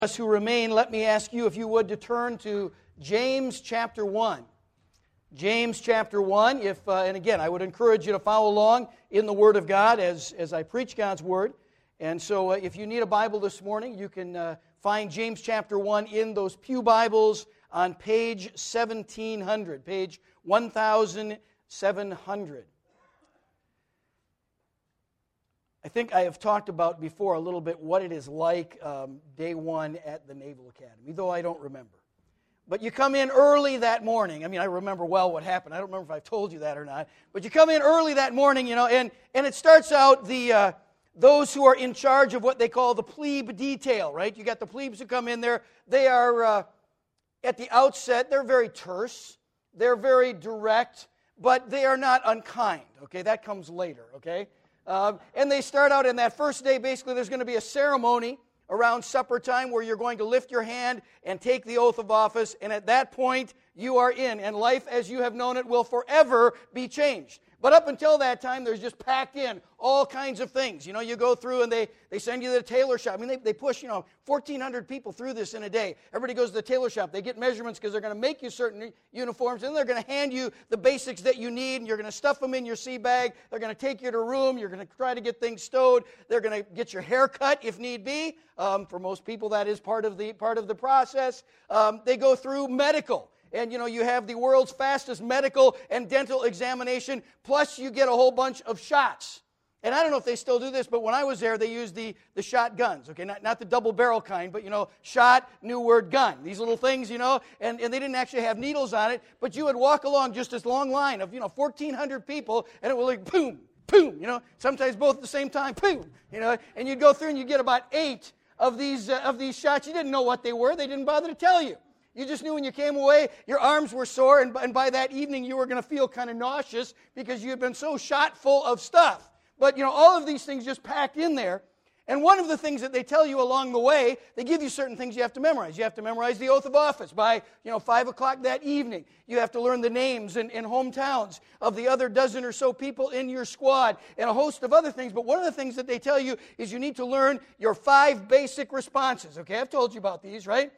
Us who remain, let me ask you if you would to turn to James chapter 1. James chapter 1, and again, I would encourage you to follow along in the Word of God as I preach God's Word. And so if you need a Bible this morning, you can find James chapter 1 in those pew Bibles on page 1700, page 1700. I think I have talked about before a little bit what it is like day one at the Naval Academy, though I don't remember. But you come in early that morning. I mean, I remember well what happened. I don't remember if I've told you that or not. But you come in early that morning, and it starts out those who are in charge of what they call the plebe detail, right? You got the plebes who come in there. They are, at the outset, they're very terse. They're very direct, but they are not unkind, okay? That comes later, okay? And they start out in that first day, basically there's going to be a ceremony around supper time where you're going to lift your hand and take the oath of office, and at that point you are in, and life as you have known it will forever be changed. But up until that time, there's just packed in all kinds of things. You know, you go through and they send you to the tailor shop. I mean, they push, 1,400 people through this in a day. Everybody goes to the tailor shop. They get measurements because they're going to make you certain uniforms, and then they're going to hand you the basics that you need, and you're going to stuff them in your sea bag. They're going to take you to a room. You're going to try to get things stowed. They're going to get your hair cut if need be. For most people, that is part of the process. They go through medical. And, you have the world's fastest medical and dental examination, plus you get a whole bunch of shots. And I don't know if they still do this, but when I was there, they used the shotguns, okay? Not the double barrel kind, but, shot, new word, gun. These little things, and they didn't actually have needles on it, but you would walk along just this long line of, 1,400 people, and it would like, boom, boom, sometimes both at the same time, boom, and you'd go through and you'd get about 8 of these shots. You didn't know what they were. They didn't bother to tell you. You just knew when you came away, your arms were sore, and by that evening you were going to feel kind of nauseous because you had been so shot full of stuff. But, all of these things just packed in there. And one of the things that they tell you along the way, they give you certain things you have to memorize. You have to memorize the oath of office by, 5 o'clock that evening. You have to learn the names and hometowns of the other dozen or so people in your squad and a host of other things. But one of the things that they tell you is you need to learn your 5 basic responses. Okay, I've told you about these, right?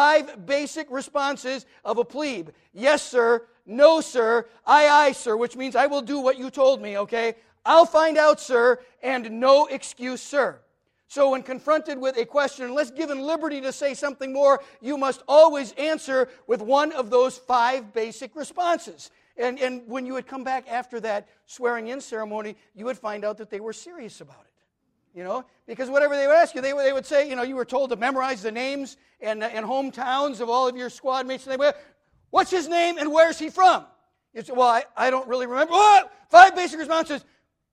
5 basic responses of a plebe. Yes, sir. No, sir. Aye, sir, which means I will do what you told me, okay? I'll find out, sir, and no excuse, sir. So when confronted with a question, unless given liberty to say something more, you must always answer with one of those 5 basic responses. And when you would come back after that swearing-in ceremony, you would find out that they were serious about it. Because whatever they would ask you, they would say, you were told to memorize the names and hometowns of all of your squad mates. And they would, what's his name and where's he from? You say, well, I don't really remember. Oh, 5 basic responses.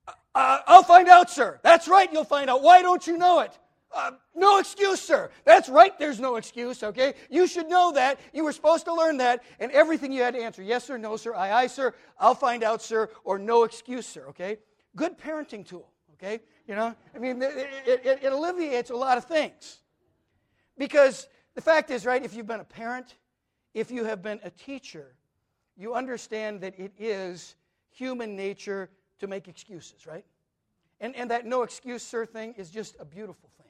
I'll find out, sir. That's right, you'll find out. Why don't you know it? No excuse, sir. That's right, there's no excuse, okay? You should know that. You were supposed to learn that, and everything you had to answer, yes, sir, no, sir, aye, sir, I'll find out, sir, or no excuse, sir, okay? Good parenting tool, okay? It alleviates a lot of things. Because the fact is, right, if you've been a parent, if you have been a teacher, you understand that it is human nature to make excuses, right? And that no excuse, sir thing is just a beautiful thing.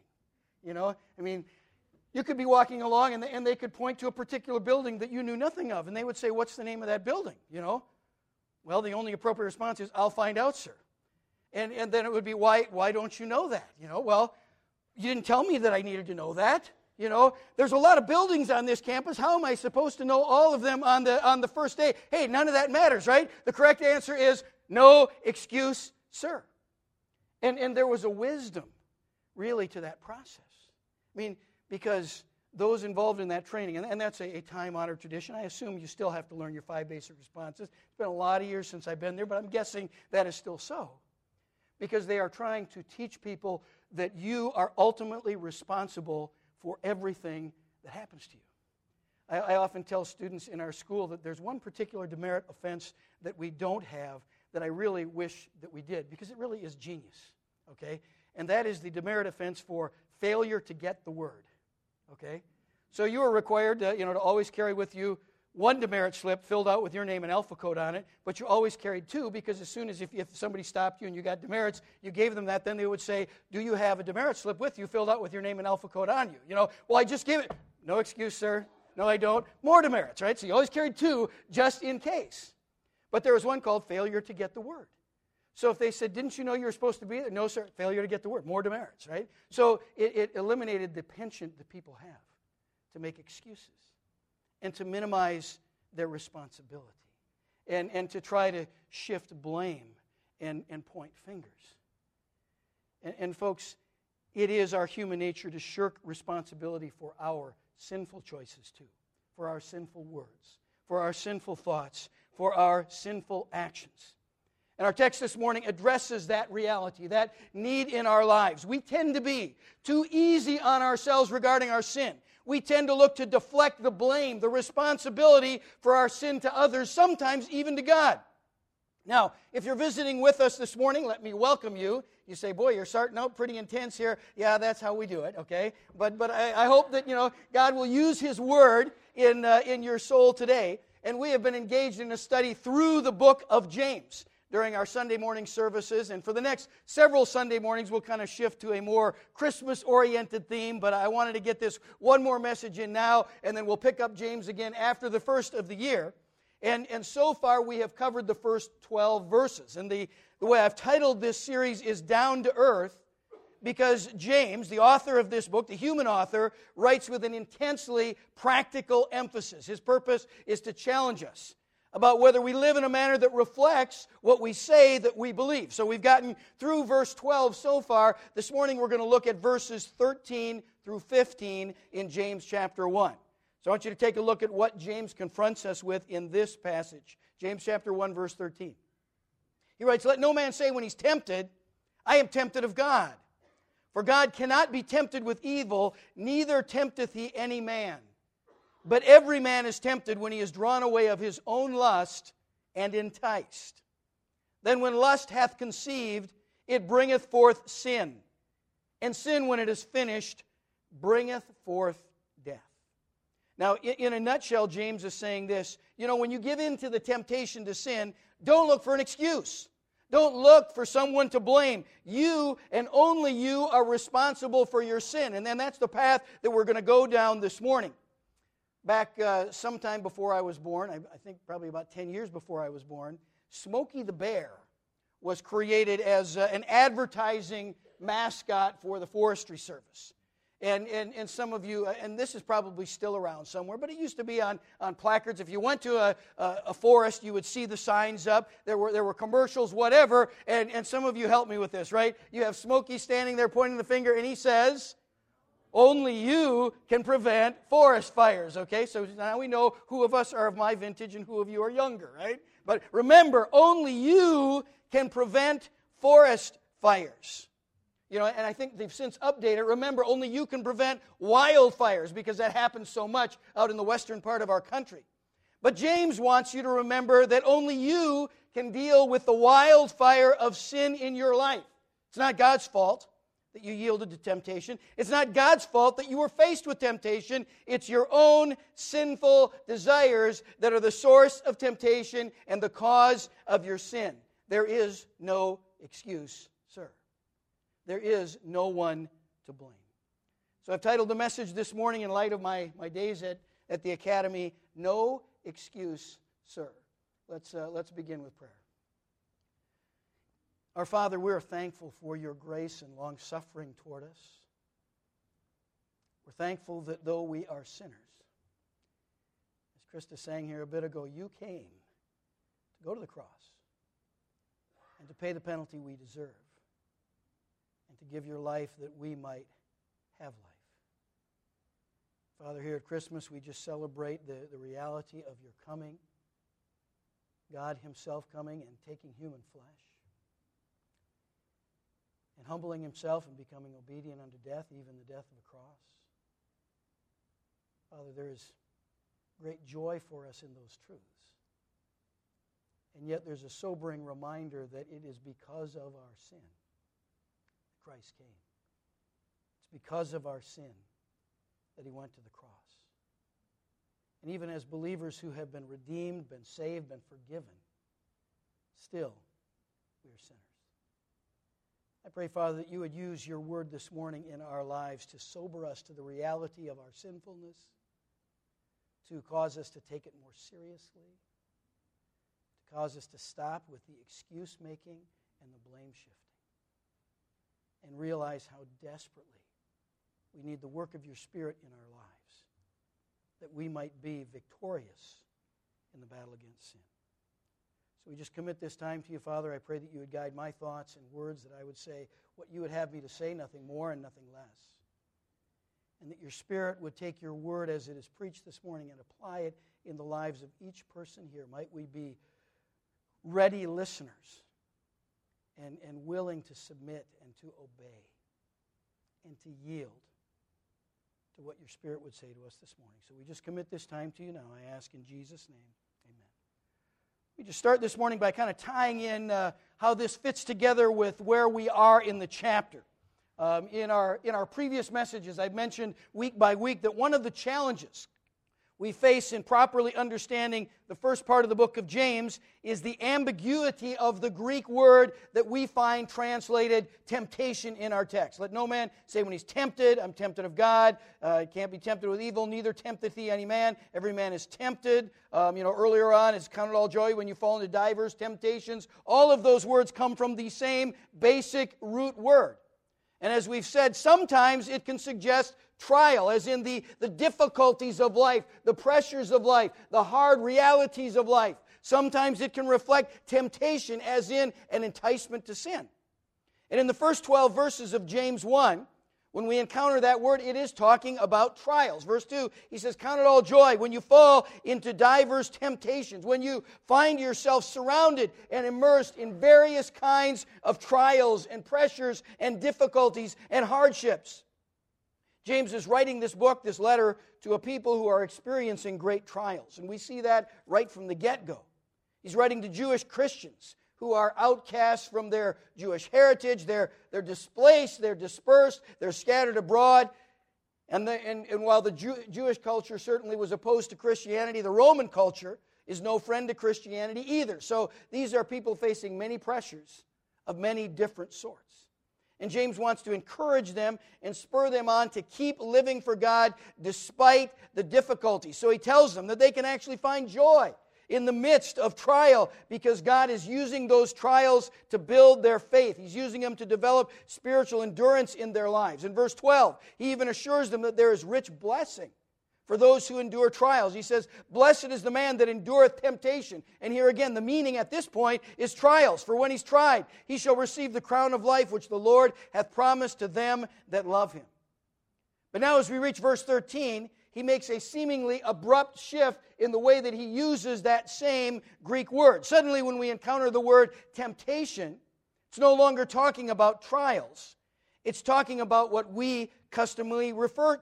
You could be walking along and they could point to a particular building that you knew nothing of, and they would say, what's the name of that building? Well, the only appropriate response is, I'll find out, sir. And then it would be, why don't you know that? Well, you didn't tell me that I needed to know that. There's a lot of buildings on this campus. How am I supposed to know all of them on the first day? Hey, none of that matters, right? The correct answer is no excuse, sir. And there was a wisdom, really, to that process. Because those involved in that training, and that's a time-honored tradition. I assume you still have to learn your 5 basic responses. It's been a lot of years since I've been there, but I'm guessing that is still so. Because they are trying to teach people that you are ultimately responsible for everything that happens to you. I often tell students in our school that there's one particular demerit offense that we don't have that I really wish that we did, because it really is genius, okay? And that is the demerit offense for failure to get the word, okay? So you are required to, to always carry with you one demerit slip filled out with your name and alpha code on it, but you always carried two, because as soon as if somebody stopped you and you got demerits, you gave them that, then they would say, do you have a demerit slip with you filled out with your name and alpha code on you? Well, I just gave it. No excuse, sir. No, I don't. More demerits, right? So you always carried two just in case. But there was one called failure to get the word. So if they said, didn't you know you were supposed to be there? No, sir, failure to get the word. More demerits, right? So it eliminated the penchant that people have to make excuses and to minimize their responsibility and to try to shift blame and point fingers. And folks, it is our human nature to shirk responsibility for our sinful choices too, for our sinful words, for our sinful thoughts, for our sinful actions. And our text this morning addresses that reality, that need in our lives. We tend to be too easy on ourselves regarding our sin. We tend to look to deflect the blame, the responsibility for our sin to others, sometimes even to God. Now, if you're visiting with us this morning, let me welcome you. You say, boy, you're starting out pretty intense here. Yeah, that's how we do it, okay? But I hope that, God will use His Word in your soul today. And we have been engaged in a study through the book of James during our Sunday morning services. And for the next several Sunday mornings, we'll kind of shift to a more Christmas-oriented theme. But I wanted to get this one more message in now, and then we'll pick up James again after the first of the year. And so far, we have covered the first 12 verses. And the way I've titled this series is Down to Earth, because James, the author of this book, the human author, writes with an intensely practical emphasis. His purpose is to challenge us about whether we live in a manner that reflects what we say that we believe. So we've gotten through verse 12 so far. This morning we're going to look at verses 13 through 15 in James chapter 1. So I want you to take a look at what James confronts us with in this passage. James chapter 1, verse 13. He writes, "Let no man say when he's tempted, I am tempted of God. For God cannot be tempted with evil, neither tempteth He any man. But every man is tempted when he is drawn away of his own lust and enticed. Then when lust hath conceived, it bringeth forth sin. And sin, when it is finished, bringeth forth death." Now, in a nutshell, James is saying this. When you give in to the temptation to sin, don't look for an excuse. Don't look for someone to blame. You and only you are responsible for your sin. And then that's the path that we're going to go down this morning. Back sometime before I was born, I think probably about 10 years before I was born, Smokey the Bear was created as an advertising mascot for the Forestry Service. And some of you, and this is probably still around somewhere, but it used to be on placards. If you went to a forest, you would see the signs up. There were commercials, whatever, and some of you helped me with this, right? You have Smokey standing there pointing the finger, and he says, "Only you can prevent forest fires," okay? So now we know who of us are of my vintage and who of you are younger, right? But remember, only you can prevent forest fires. And I think they've since updated. Remember, only you can prevent wildfires, because that happens so much out in the western part of our country. But James wants you to remember that only you can deal with the wildfire of sin in your life. It's not God's fault that you yielded to temptation. It's not God's fault that you were faced with temptation. It's your own sinful desires that are the source of temptation and the cause of your sin. There is no excuse, sir. There is no one to blame. So I've titled the message this morning, in light of my days at the academy, "No Excuse, Sir." Let's begin with prayer. Our Father, we are thankful for your grace and long-suffering toward us. We're thankful that though we are sinners, as Krista sang here a bit ago, you came to go to the cross and to pay the penalty we deserve, and to give your life that we might have life. Father, here at Christmas, we just celebrate the reality of your coming, God Himself coming and taking human flesh, and humbling Himself and becoming obedient unto death, even the death of a cross. Father, there is great joy for us in those truths. And yet there's a sobering reminder that it is because of our sin Christ came. It's because of our sin that He went to the cross. And even as believers who have been redeemed, been saved, been forgiven, still, we are sinners. I pray, Father, that you would use your word this morning in our lives to sober us to the reality of our sinfulness, to cause us to take it more seriously, to cause us to stop with the excuse-making and the blame-shifting, and realize how desperately we need the work of your Spirit in our lives, that we might be victorious in the battle against sin. So we just commit this time to you, Father. I pray that you would guide my thoughts and words, that I would say what you would have me to say, nothing more and nothing less. And that your Spirit would take your word as it is preached this morning and apply it in the lives of each person here. Might we be ready listeners and willing to submit and to obey and to yield to what your Spirit would say to us this morning. So we just commit this time to you now. I ask in Jesus' name, amen. We just start this morning by kind of tying in how this fits together with where we are in the chapter. In our previous messages, I've mentioned week by week that one of the challenges we face in properly understanding the first part of the book of James is the ambiguity of the Greek word that we find translated temptation in our text. Let no man say when he's tempted, I'm tempted of God. Can't be tempted with evil, neither tempteth he any man. Every man is tempted. Earlier on, it's counted all joy when you fall into divers temptations. All of those words come from the same basic root word. And as we've said, sometimes it can suggest trial, as in the difficulties of life, the pressures of life, the hard realities of life. Sometimes it can reflect temptation, as in an enticement to sin. And in the first 12 verses of James 1, when we encounter that word, it is talking about trials. Verse 2, he says, count it all joy when you fall into divers temptations, when you find yourself surrounded and immersed in various kinds of trials and pressures and difficulties and hardships. James is writing this book, this letter, to a people who are experiencing great trials. And we see that right from the get-go. He's writing to Jewish Christians who are outcasts from their Jewish heritage. They're displaced, they're dispersed, they're scattered abroad. And while the Jewish culture certainly was opposed to Christianity, the Roman culture is no friend to Christianity either. So these are people facing many pressures of many different sorts. And James wants to encourage them and spur them on to keep living for God despite the difficulties. So he tells them that they can actually find joy in the midst of trial, because God is using those trials to build their faith. He's using them to develop spiritual endurance in their lives. In verse 12, he even assures them that there is rich blessing for those who endure trials. He says, blessed is the man that endureth temptation. And here again, the meaning at this point is trials. For when he's tried, he shall receive the crown of life which the Lord hath promised to them that love him. But now as we reach verse 13, he makes a seemingly abrupt shift in the way that he uses that same Greek word. Suddenly, when we encounter the word temptation, it's no longer talking about trials. It's talking about what we customarily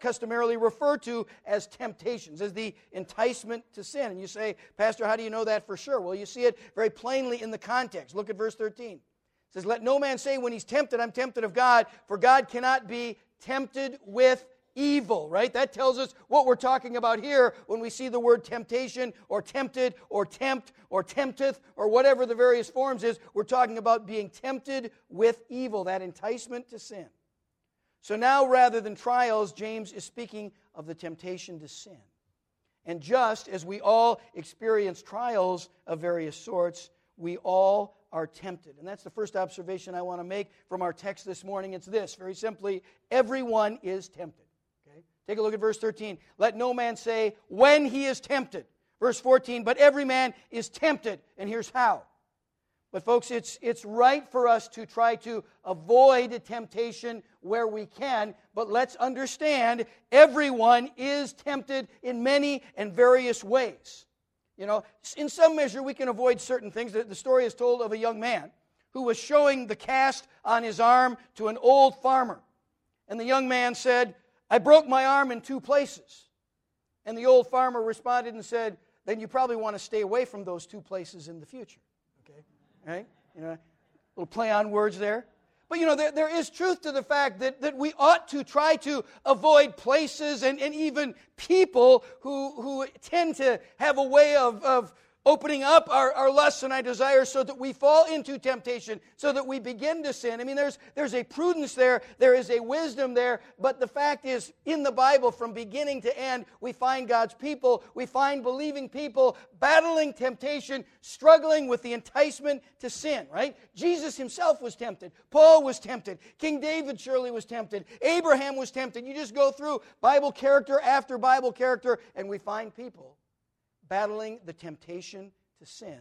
refer to as temptations, as the enticement to sin. And you say, Pastor, how do you know that for sure? Well, you see it very plainly in the context. Look at verse 13. It says, let no man say when he's tempted, I'm tempted of God, for God cannot be tempted with evil, right? That tells us what we're talking about here when we see the word temptation or tempted or tempt or tempteth or whatever the various forms is. We're talking about being tempted with evil, that enticement to sin. So now, rather than trials, James is speaking of the temptation to sin. And just as we all experience trials of various sorts, we all are tempted. And that's the first observation I want to make from our text this morning. It's this, very simply, everyone is tempted. Okay? Take a look at verse 13. Let no man say when he is tempted. Verse 14, but every man is tempted. And here's how. But folks, it's right for us to try to avoid temptation where we can, but let's understand everyone is tempted in many and various ways. You know, in some measure we can avoid certain things. The story is told of a young man who was showing the cast on his arm to an old farmer. And the young man said, I broke my arm in 2 places. And the old farmer responded and said, then you probably want to stay away from those 2 places in the future. Okay? Right? You know, a little play on words there. But there is truth to the fact that we ought to try to avoid places and even people who tend to have a way of opening up our lusts and our desires so that we fall into temptation, so that we begin to sin. I mean, there's a prudence there, there is a wisdom there, but the fact is, in the Bible, from beginning to end, we find God's people, we find believing people battling temptation, struggling with the enticement to sin, right? Jesus himself was tempted. Paul was tempted. King David surely was tempted. Abraham was tempted. You just go through Bible character after Bible character, and we find people battling the temptation to sin.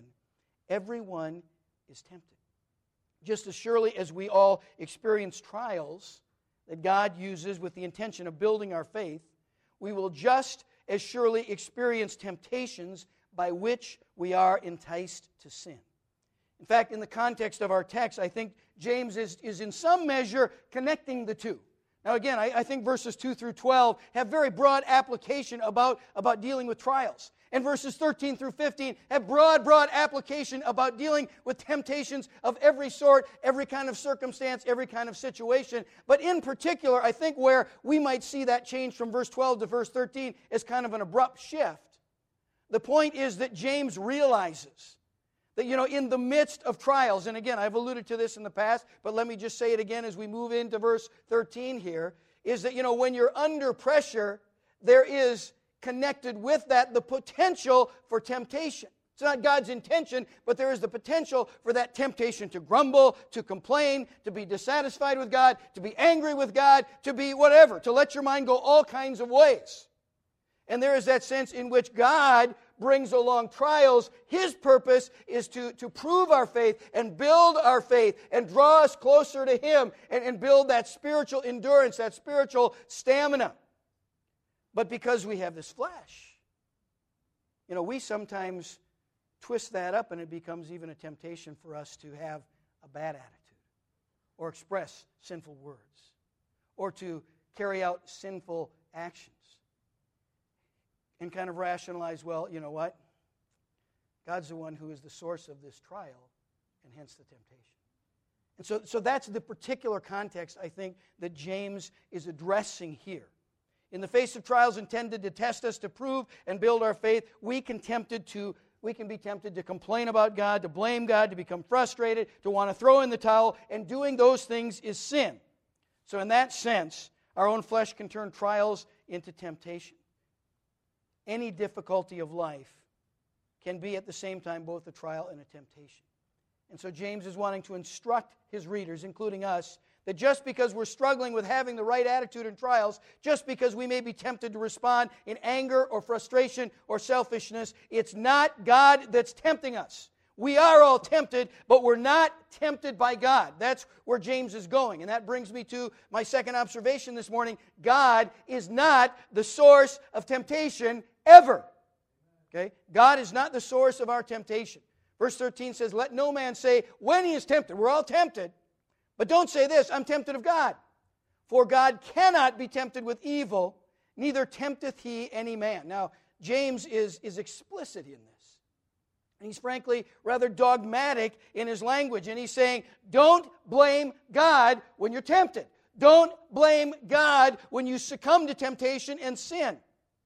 Everyone is tempted. Just as surely as we all experience trials that God uses with the intention of building our faith, we will just as surely experience temptations by which we are enticed to sin. In fact, in the context of our text, I think James is in some measure connecting the two. Now again, I think verses 2 through 12 have very broad application about dealing with trials. And verses 13 through 15 have broad application about dealing with temptations of every sort, every kind of circumstance, every kind of situation. But in particular, I think where we might see that change from verse 12 to verse 13 is kind of an abrupt shift. The point is that James realizes that, in the midst of trials, and again, I've alluded to this in the past, but let me just say it again as we move into verse 13 here, is that, when you're under pressure, there is connected with that the potential for temptation. It's not God's intention, but there is the potential for that temptation to grumble, to complain, to be dissatisfied with God, to be angry with God, to be whatever, to let your mind go all kinds of ways. And there is that sense in which God brings along trials. His purpose is to prove our faith and build our faith and draw us closer to Him and build that spiritual endurance, that spiritual stamina. But because we have this flesh, we sometimes twist that up and it becomes even a temptation for us to have a bad attitude or express sinful words or to carry out sinful actions and kind of rationalize, well, you know what? God's the one who is the source of this trial and hence the temptation. And so that's the particular context, I think, that James is addressing here. In the face of trials intended to test us, to prove and build our faith, we can be tempted to complain about God, to blame God, to become frustrated, to want to throw in the towel, and doing those things is sin. So in that sense, our own flesh can turn trials into temptation. Any difficulty of life can be at the same time both a trial and a temptation. And so James is wanting to instruct his readers, including us, that just because we're struggling with having the right attitude in trials, just because we may be tempted to respond in anger or frustration or selfishness, it's not God that's tempting us. We are all tempted, but we're not tempted by God. That's where James is going. And that brings me to my second observation this morning. God is not the source of temptation ever. Okay? God is not the source of our temptation. Verse 13 says, let no man say when he is tempted. We're all tempted. But don't say this, I'm tempted of God. For God cannot be tempted with evil, neither tempteth he any man. Now, James is explicit in this. And he's frankly rather dogmatic in his language. And he's saying, don't blame God when you're tempted. Don't blame God when you succumb to temptation and sin.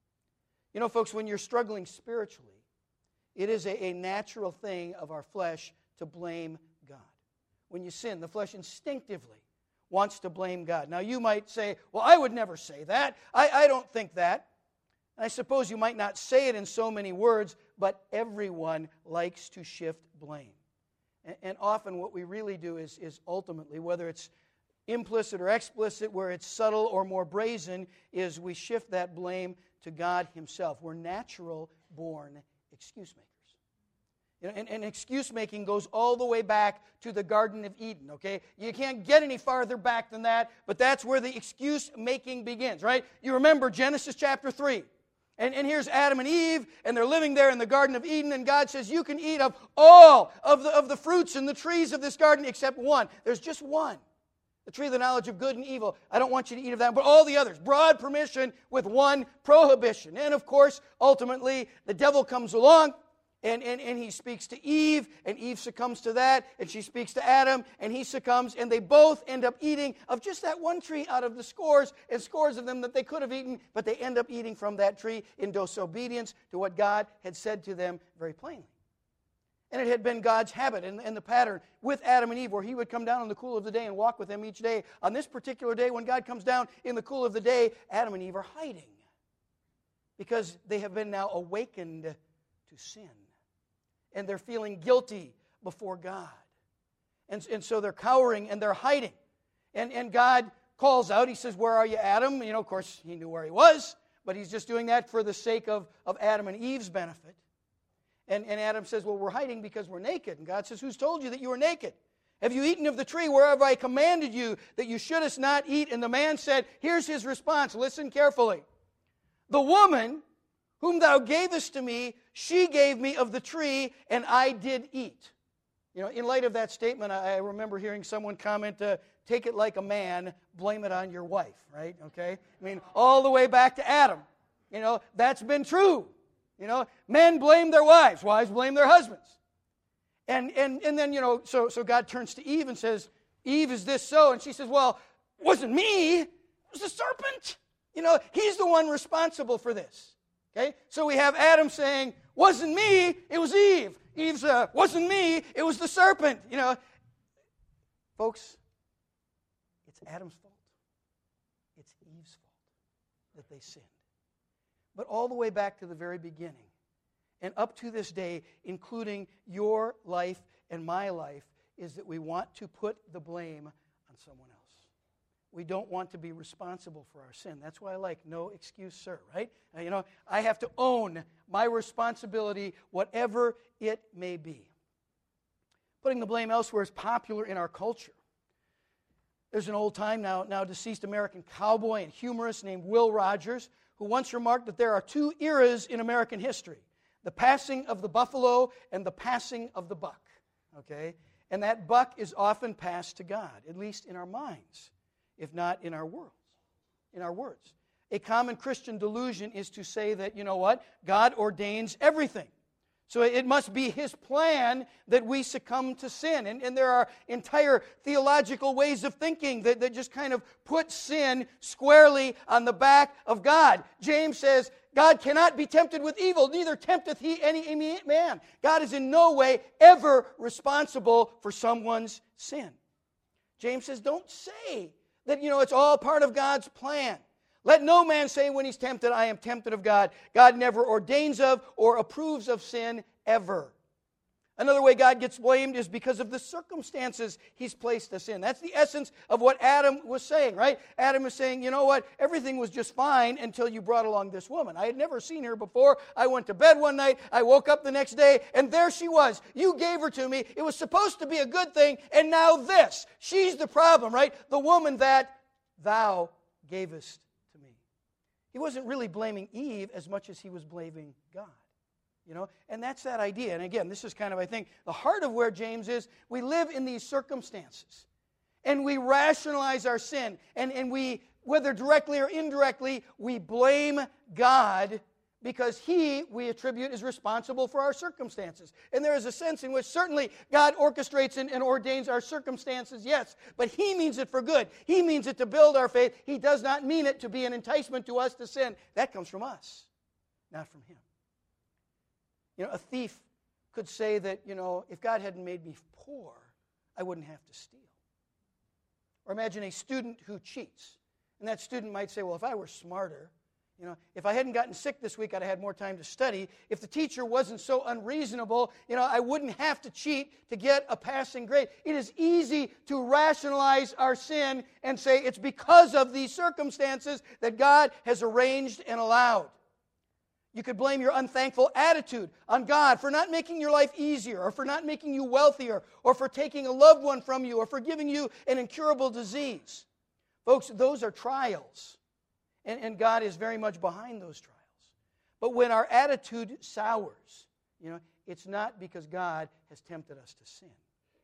Folks, when you're struggling spiritually, it is a natural thing of our flesh to blame God. When you sin, the flesh instinctively wants to blame God. Now, you might say, well, I would never say that. I don't think that. And I suppose you might not say it in so many words, but everyone likes to shift blame. And often what we really do is ultimately, whether it's implicit or explicit, where it's subtle or more brazen, is we shift that blame to God Himself. We're natural-born excuse makers. And excuse-making goes all the way back to the Garden of Eden, okay? You can't get any farther back than that, but that's where the excuse-making begins, right? You remember Genesis chapter 3. And here's Adam and Eve, and they're living there in the Garden of Eden, and God says, you can eat of all of the fruits and the trees of this garden except one. There's just one. The tree of the knowledge of good and evil. I don't want you to eat of that, but all the others. Broad permission with one prohibition. And of course, ultimately, the devil comes along, And he speaks to Eve, and Eve succumbs to that, and she speaks to Adam, and he succumbs, and they both end up eating of just that one tree out of the scores and scores of them that they could have eaten, but they end up eating from that tree in disobedience to what God had said to them very plainly. And it had been God's habit and the pattern with Adam and Eve, where he would come down in the cool of the day and walk with them each day. On this particular day, when God comes down in the cool of the day, Adam and Eve are hiding because they have been now awakened to sin. And they're feeling guilty before God. And so they're cowering and they're hiding. And God calls out. He says, "Where are you, Adam?" Of course, he knew where he was, but he's just doing that for the sake of Adam and Eve's benefit. And Adam says, "Well, we're hiding because we're naked." And God says, "Who's told you that you were naked? Have you eaten of the tree wherever I commanded you that you shouldest not eat?" And the man said, here's his response. Listen carefully. "The woman whom thou gavest to me, she gave me of the tree, and I did eat." In light of that statement, I remember hearing someone comment, "Take it like a man, blame it on your wife," right? Okay? All the way back to Adam. That's been true. Men blame their wives blame their husbands. And then, so God turns to Eve and says, "Eve, is this so?" And she says, "Well, it wasn't me, it was the serpent. He's the one responsible for this." Okay? So we have Adam saying, "Wasn't me, it was Eve." Eve's, "Wasn't me, it was the serpent." Folks, it's Adam's fault. It's Eve's fault that they sinned. But all the way back to the very beginning, and up to this day, including your life and my life, is that we want to put the blame on someone else. We don't want to be responsible for our sin. That's why I like "no excuse, sir," right? I have to own my responsibility, whatever it may be. Putting the blame elsewhere is popular in our culture. There's an old-time, now deceased American cowboy and humorist named Will Rogers, who once remarked that there are two eras in American history: the passing of the buffalo and the passing of the buck. Okay? And that buck is often passed to God, at least in our minds, if not in our words. A common Christian delusion is to say that, God ordains everything. So it must be His plan that we succumb to sin. And there are entire theological ways of thinking that just kind of put sin squarely on the back of God. James says, God cannot be tempted with evil, neither tempteth He any man. God is in no way ever responsible for someone's sin. James says, don't say that, it's all part of God's plan. Let no man say when he's tempted, I am tempted of God. God never ordains of or approves of sin ever. Another way God gets blamed is because of the circumstances He's placed us in. That's the essence of what Adam was saying, right? Adam was saying, everything was just fine until you brought along this woman. I had never seen her before. I went to bed one night. I woke up the next day, and there she was. You gave her to me. It was supposed to be a good thing, and now this. She's the problem, right? The woman that thou gavest. He wasn't really blaming Eve as much as he was blaming God. And that's that idea. And again, this is kind of, I think, the heart of where James is. We live in these circumstances. And we rationalize our sin. And we, whether directly or indirectly, we blame God because we attribute, is responsible for our circumstances. And there is a sense in which certainly God orchestrates and ordains our circumstances, yes, but He means it for good. He means it to build our faith. He does not mean it to be an enticement to us to sin. That comes from us, not from Him. A thief could say that, if God hadn't made me poor, I wouldn't have to steal. Or imagine a student who cheats. And that student might say, well, if I were smarter, if I hadn't gotten sick this week, I'd have had more time to study. If the teacher wasn't so unreasonable, I wouldn't have to cheat to get a passing grade. It is easy to rationalize our sin and say it's because of these circumstances that God has arranged and allowed. You could blame your unthankful attitude on God for not making your life easier, or for not making you wealthier, or for taking a loved one from you, or for giving you an incurable disease. Folks, those are trials. And God is very much behind those trials. But when our attitude sours, it's not because God has tempted us to sin.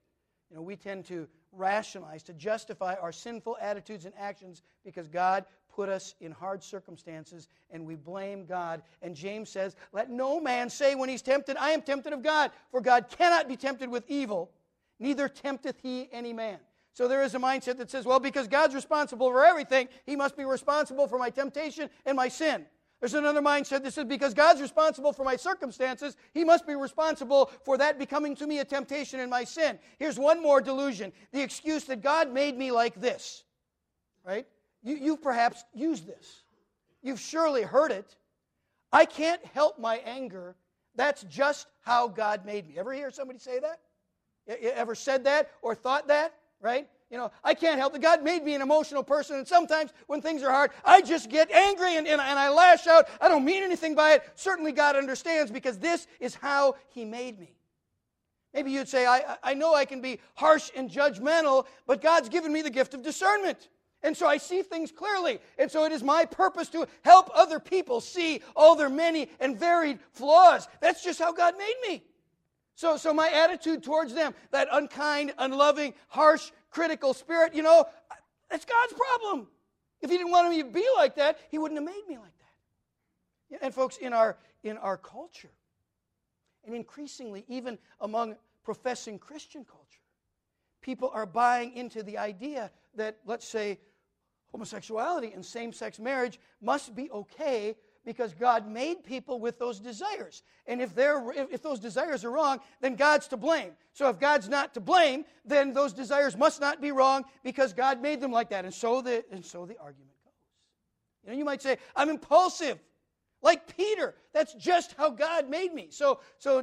We tend to rationalize, to justify our sinful attitudes and actions because God put us in hard circumstances, and we blame God. And James says, let no man say when he's tempted, I am tempted of God. For God cannot be tempted with evil, neither tempteth he any man. So there is a mindset that says, well, because God's responsible for everything, he must be responsible for my temptation and my sin. There's another mindset that says, because God's responsible for my circumstances, he must be responsible for that becoming to me a temptation and my sin. Here's one more delusion, the excuse that God made me like this. Right? You've perhaps used this. You've surely heard it. I can't help my anger. That's just how God made me. Ever hear somebody say that? You ever said that or thought that? Right? I can't help it. God made me an emotional person, and sometimes when things are hard, I just get angry and I lash out. I don't mean anything by it. Certainly God understands, because this is how he made me. Maybe you'd say, I know I can be harsh and judgmental, but God's given me the gift of discernment. And so I see things clearly. And so it is my purpose to help other people see all their many and varied flaws. That's just how God made me. So my attitude towards them, that unkind, unloving, harsh, critical spirit, that's God's problem. If he didn't want me to be like that, he wouldn't have made me like that. And folks, in our culture, and increasingly even among professing Christian culture, people are buying into the idea that, let's say, homosexuality and same-sex marriage must be okay because God made people with those desires. And if those desires are wrong, then God's to blame. So if God's not to blame, then those desires must not be wrong because God made them like that. And so the argument goes. You might say, I'm impulsive, like Peter. That's just how God made me. So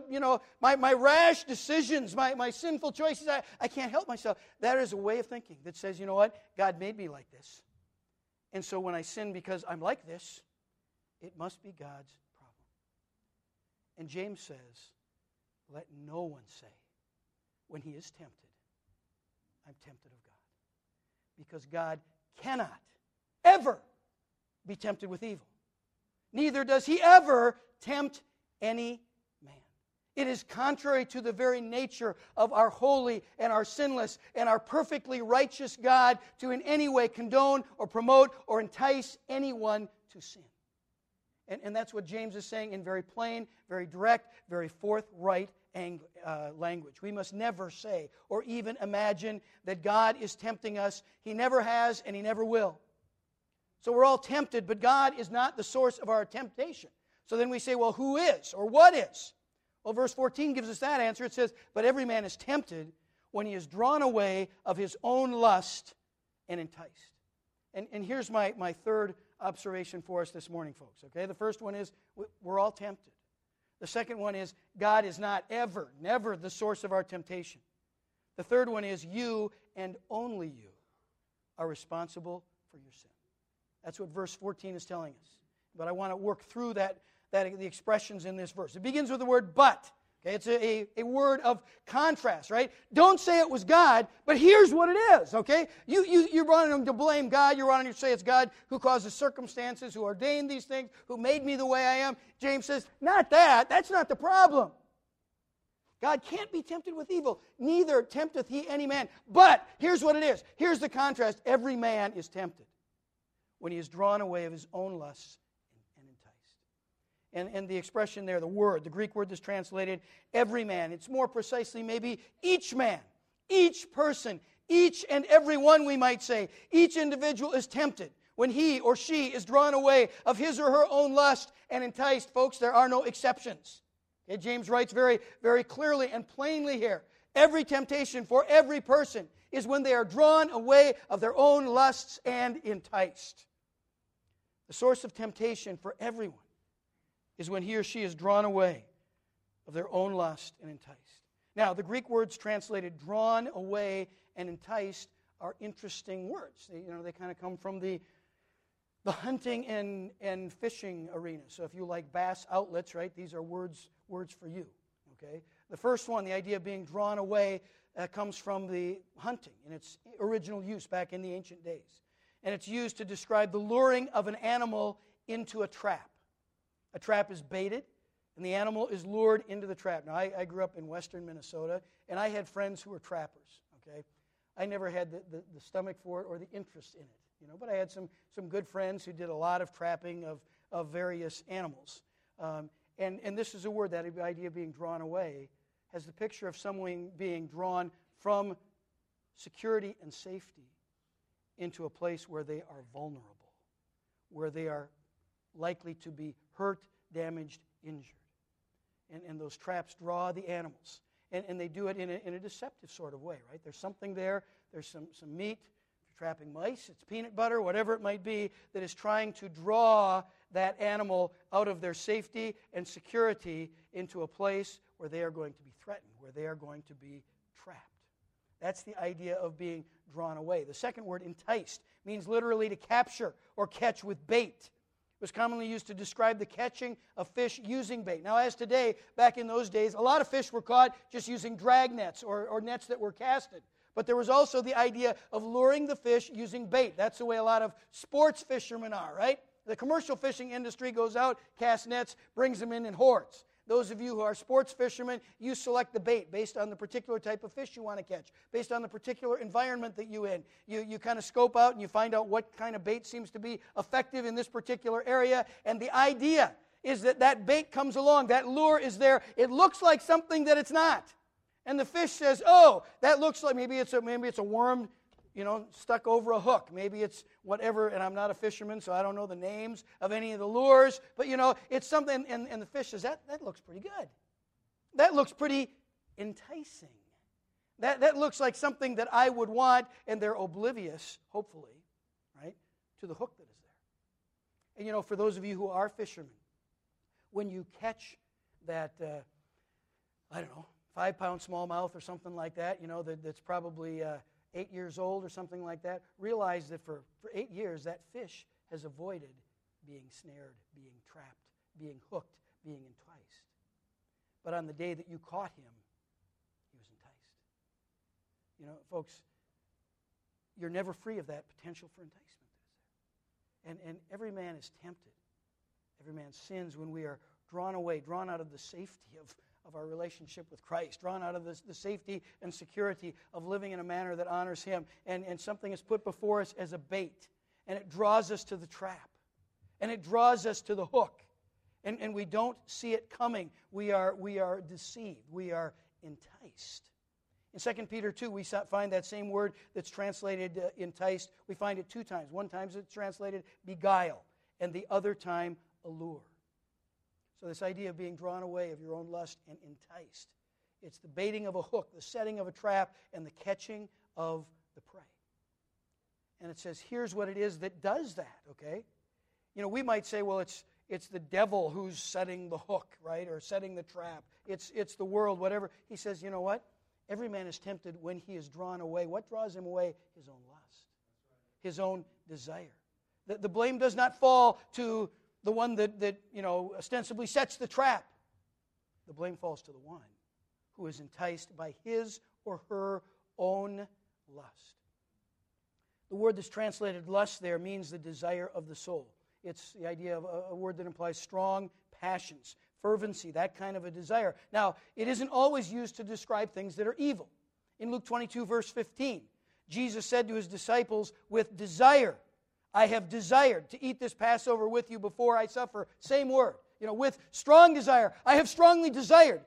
my rash decisions, my sinful choices, I can't help myself. That is a way of thinking that says, you know what? God made me like this. And so when I sin because I'm like this, it must be God's problem. And James says, let no one say when he is tempted, I'm tempted of God. Because God cannot ever be tempted with evil. Neither does he ever tempt any man. It is contrary to the very nature of our holy and our sinless and our perfectly righteous God to in any way condone or promote or entice anyone to sin. And that's what James is saying in very plain, very direct, very forthright language. We must never say or even imagine that God is tempting us. He never has and he never will. So we're all tempted, but God is not the source of our temptation. So then we say, well, who is or what is? Well, verse 14 gives us that answer. It says, but every man is tempted when he is drawn away of his own lust and enticed. And here's my third observation for us this morning, folks. Okay, the first one is we're all tempted. The second one is God is not never the source of our temptation. The third one is you and only you are responsible for your sin. That's what verse 14 is telling us. But I want to work through the expressions in this verse. It begins with the word but. Okay, it's a word of contrast, right? Don't say it was God, but here's what it is, okay? You're wanting to blame God. You're wanting to say it's God who causes circumstances, who ordained these things, who made me the way I am. James says, not that. That's not the problem. God can't be tempted with evil. Neither tempteth he any man. But here's what it is. Here's the contrast. Every man is tempted when he is drawn away of his own lusts and enticed. And the expression there, the Greek word that's translated, every man, it's more precisely maybe each man, each person, each and every one, we might say. Each individual is tempted when he or she is drawn away of his or her own lust and enticed. Folks, there are no exceptions. Okay, James writes very, very clearly and plainly here. Every temptation for every person is when they are drawn away of their own lusts and enticed. The source of temptation for everyone is when he or she is drawn away of their own lust and enticed. Now, the Greek words translated drawn away and enticed are interesting words. They kind of come from the hunting and fishing arena. So if you like bass outlets, right, these are words for you. Okay? The first one, the idea of being drawn away, comes from the hunting in its original use back in the ancient days. And it's used to describe the luring of an animal into a trap. A trap is baited, and the animal is lured into the trap. Now, I grew up in western Minnesota, and I had friends who were trappers. Okay, I never had the stomach for it or the interest in it. but I had some good friends who did a lot of trapping of various animals. And this is a word, that idea of being drawn away, has the picture of someone being drawn from security and safety into a place where they are vulnerable, where they are likely to be hurt, damaged, injured. And those traps draw the animals. And they do it in a deceptive sort of way, right? There's something there. There's some meat. If you're trapping mice, it's peanut butter, whatever it might be, that is trying to draw that animal out of their safety and security into a place where they are going to be threatened, where they are going to be trapped. That's the idea of being drawn away. The second word, enticed, means literally to capture or catch with bait. It was commonly used to describe the catching of fish using bait. Now, as today, back in those days, a lot of fish were caught just using drag nets or nets that were casted. But there was also the idea of luring the fish using bait. That's the way a lot of sports fishermen are, right? The commercial fishing industry goes out, casts nets, brings them in hordes. Those of you who are sports fishermen, you select the bait based on the particular type of fish you want to catch, based on the particular environment that you're in. You kind of scope out and you find out what kind of bait seems to be effective in this particular area. And the idea is that bait comes along, that lure is there. It looks like something that it's not. And the fish says, oh, that looks like, maybe it's a worm, stuck over a hook. Maybe it's whatever, and I'm not a fisherman, so I don't know the names of any of the lures. But, it's something, and the fish says, that looks pretty good. That looks pretty enticing. That looks like something that I would want, and they're oblivious, hopefully, right, to the hook that is there. And, for those of you who are fishermen, when you catch that, 5-pound smallmouth or something like that, that's probably 8 years old or something like that, realize that for 8 years that fish has avoided being snared, being trapped, being hooked, being enticed. But on the day that you caught him, he was enticed. Folks, you're never free of that potential for enticement that's there. And every man is tempted. Every man sins when we are drawn away, drawn out of the safety of our relationship with Christ, drawn out of the safety and security of living in a manner that honors Him. And something is put before us as a bait, and it draws us to the trap, and it draws us to the hook, and we don't see it coming. We are deceived. We are enticed. In 2 Peter 2, we find that same word that's translated enticed. We find it 2 times. One time it's translated beguile, and the other time allure. So this idea of being drawn away of your own lust and enticed. It's the baiting of a hook, the setting of a trap, and the catching of the prey. And it says, here's what it is that does that, okay? We might say, well, it's the devil who's setting the hook, right, or setting the trap. It's the world, whatever. He says, you know what? Every man is tempted when he is drawn away. What draws him away? His own lust, his own desire. The blame does not fall to the one that ostensibly sets the trap. The blame falls to the one who is enticed by his or her own lust. The word that's translated lust there means the desire of the soul. It's the idea of a word that implies strong passions, fervency, that kind of a desire. Now, it isn't always used to describe things that are evil. In Luke 22, verse 15, Jesus said to his disciples, with desire, I have desired to eat this Passover with you before I suffer. Same word. With strong desire. I have strongly desired.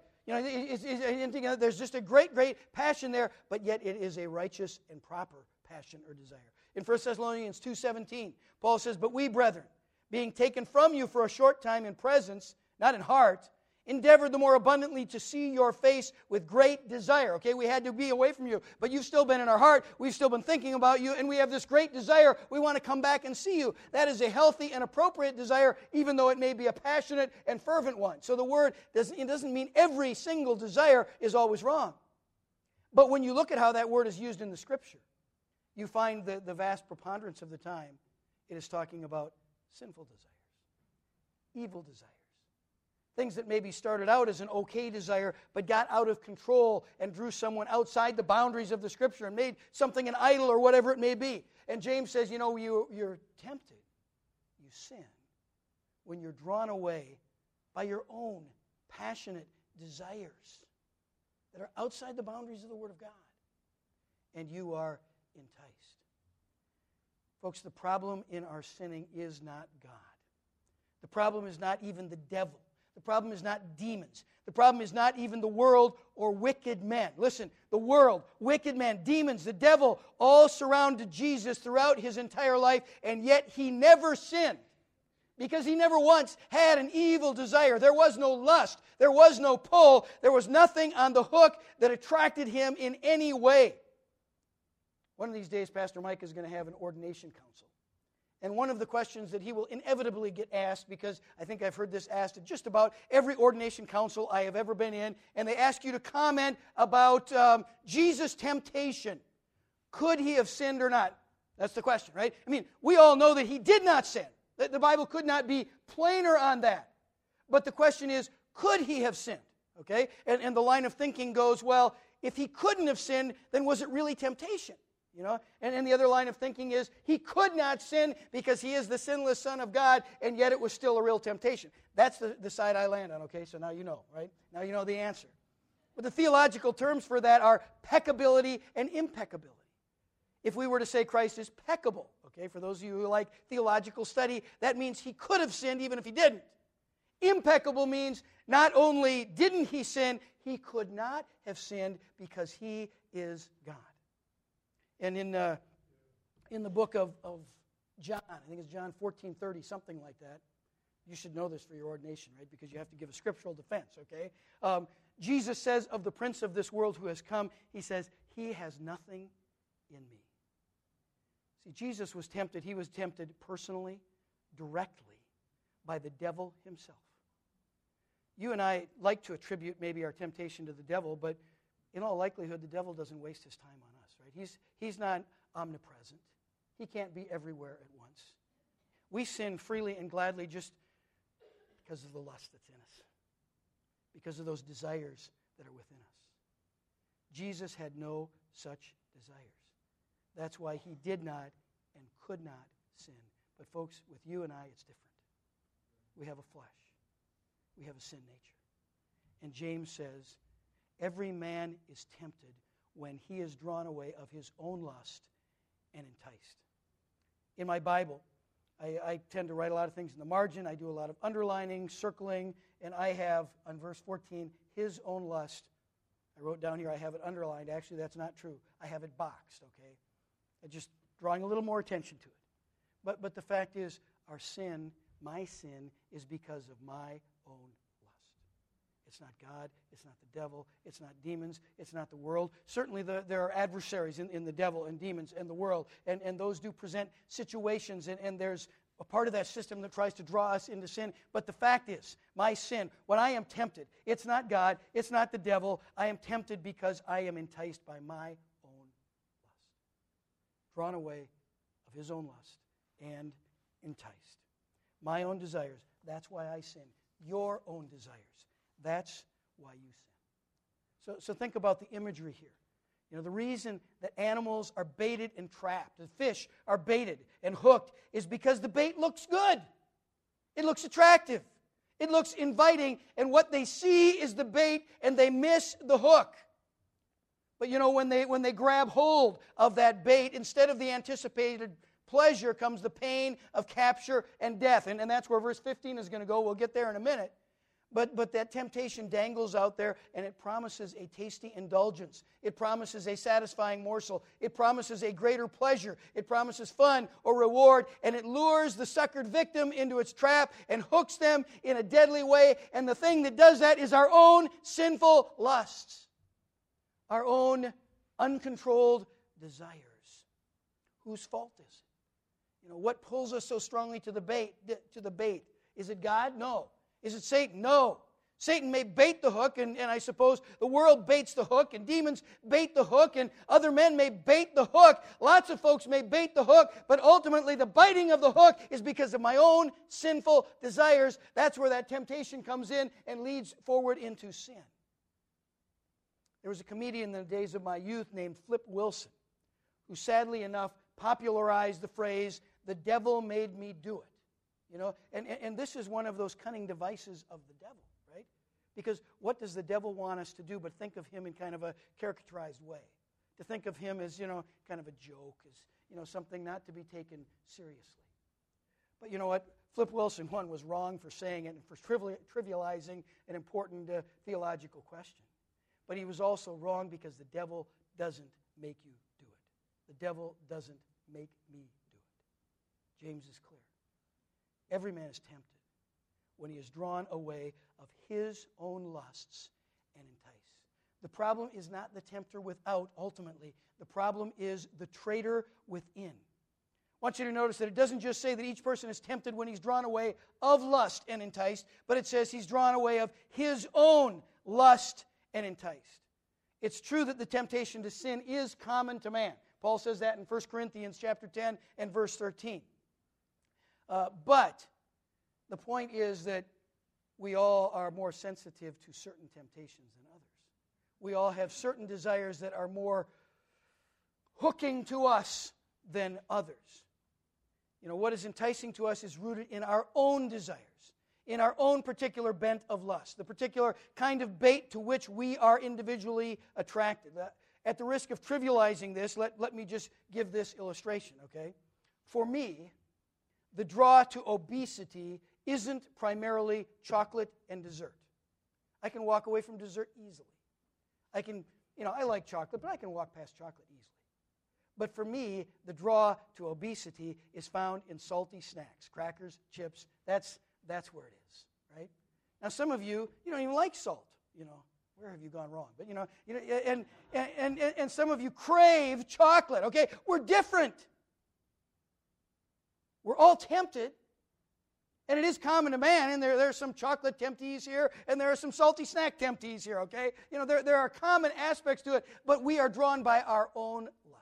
There's just a great, great passion there, but yet it is a righteous and proper passion or desire. In 1 Thessalonians 2:17, Paul says, but we, brethren, being taken from you for a short time in presence, not in heart, endeavored the more abundantly to see your face with great desire. Okay, we had to be away from you, but you've still been in our heart. We've still been thinking about you, and we have this great desire. We want to come back and see you. That is a healthy and appropriate desire, even though it may be a passionate and fervent one. So the word doesn't mean every single desire is always wrong. But when you look at how that word is used in the Scripture, you find the vast preponderance of the time it is talking about sinful desires, evil desires. Things that maybe started out as an okay desire, but got out of control and drew someone outside the boundaries of the Scripture and made something an idol or whatever it may be. And James says, you're tempted, you sin, when you're drawn away by your own passionate desires that are outside the boundaries of the Word of God, and you are enticed. Folks, the problem in our sinning is not God. The problem is not even the devil. The problem is not demons. The problem is not even the world or wicked men. Listen, the world, wicked men, demons, the devil, all surrounded Jesus throughout his entire life, and yet he never sinned because he never once had an evil desire. There was no lust. There was no pull. There was nothing on the hook that attracted him in any way. One of these days, Pastor Mike is going to have an ordination council. And one of the questions that he will inevitably get asked, because I think I've heard this asked at just about every ordination council I have ever been in, and they ask you to comment about Jesus' temptation. Could he have sinned or not? That's the question, right? I mean, we all know that he did not sin. The Bible could not be plainer on that. But the question is, could he have sinned? Okay? And the line of thinking goes, well, if he couldn't have sinned, then was it really temptation? You know, and the other line of thinking is he could not sin because he is the sinless Son of God, and yet it was still a real temptation. That's the side I land on, okay? So now you know, right? Now you know the answer. But the theological terms for that are peccability and impeccability. If we were to say Christ is peccable, okay, for those of you who like theological study, that means he could have sinned even if he didn't. Impeccable means not only didn't he sin, he could not have sinned because he is God. And in the book of John, I think it's John 14:30, something like that. You should know this for your ordination, right? Because you have to give a scriptural defense, okay? Jesus says of the prince of this world who has come, he says, he has nothing in me. See, Jesus was tempted. He was tempted personally, directly, by the devil himself. You and I like to attribute maybe our temptation to the devil, but in all likelihood, the devil doesn't waste his time on us, right? He's not omnipresent. He can't be everywhere at once. We sin freely and gladly just because of the lust that's in us, because of those desires that are within us. Jesus had no such desires. That's why he did not and could not sin. But folks, with you and I, it's different. We have a flesh. We have a sin nature. And James says, every man is tempted when he is drawn away of his own lust and enticed. In my Bible, I tend to write a lot of things in the margin. I do a lot of underlining, circling, and I have, on verse 14, his own lust. I wrote down here, I have it underlined. Actually, that's not true. I have it boxed, okay? I'm just drawing a little more attention to it. But the fact is, our sin, my sin, is because of my own lust. It's not God. It's not the devil. It's not demons. It's not the world. Certainly there are adversaries in the devil and demons and the world, and those do present situations, and there's a part of that system that tries to draw us into sin. But the fact is, my sin, when I am tempted, it's not God. It's not the devil. I am tempted because I am enticed by my own lust. Drawn away of his own lust and enticed. My own desires. That's why I sin. Your own desires. That's why you sin. So think about the imagery here. You know, the reason that animals are baited and trapped, the fish are baited and hooked, is because the bait looks good. It looks attractive. It looks inviting, and what they see is the bait, and they miss the hook. But you know, when they grab hold of that bait, instead of the anticipated pleasure comes the pain of capture and death. And that's where verse 15 is going to go. We'll get there in a minute. But that temptation dangles out there, and it promises a tasty indulgence. It promises a satisfying morsel. It promises a greater pleasure. It promises fun or reward, and it lures the suckered victim into its trap and hooks them in a deadly way. And the thing that does that is our own sinful lusts, our own uncontrolled desires. Whose fault is it? You know, what pulls us so strongly to the bait? Is it God? No. Is it Satan? No. Satan may bait the hook, and I suppose the world baits the hook, and demons bait the hook, and other men may bait the hook. Lots of folks may bait the hook, but ultimately the biting of the hook is because of my own sinful desires. That's where that temptation comes in and leads forward into sin. There was a comedian in the days of my youth named Flip Wilson, who sadly enough popularized the phrase, "The devil made me do it." You know, and this is one of those cunning devices of the devil, right? Because what does the devil want us to do but think of him in kind of a caricaturized way? to think of him as, kind of a joke, as, something not to be taken seriously. But you know what? Flip Wilson, one, was wrong for saying it and for trivializing an important theological question. But he was also wrong because the devil doesn't make you do it. The devil doesn't make me do it. James is clear. Every man is tempted when he is drawn away of his own lusts and enticed. The problem is not the tempter without, ultimately. The problem is the traitor within. I want you to notice that it doesn't just say that each person is tempted when he's drawn away of lust and enticed, but it says he's drawn away of his own lust and enticed. It's true that the temptation to sin is common to man. Paul says that in 1 Corinthians chapter 10 and verse 13. But the point is that we all are more sensitive to certain temptations than others. We all have certain desires that are more hooking to us than others. What is enticing to us is rooted in our own desires, in our own particular bent of lust, the particular kind of bait to which we are individually attracted. At the risk of trivializing this, let me just give this illustration, okay? For me, the draw to obesity isn't primarily chocolate and dessert. I can walk away from dessert easily. I like chocolate, but I can walk past chocolate easily. But for me, the draw to obesity is found in salty snacks, crackers, chips. That's where it is, right? Now, some of you don't even like salt. Where have you gone wrong? But and some of you crave chocolate. Okay, we're different. We're all tempted, and it is common to man. And there are some chocolate temptees here, and there are some salty snack temptees here. Okay, there are common aspects to it, but we are drawn by our own lusts.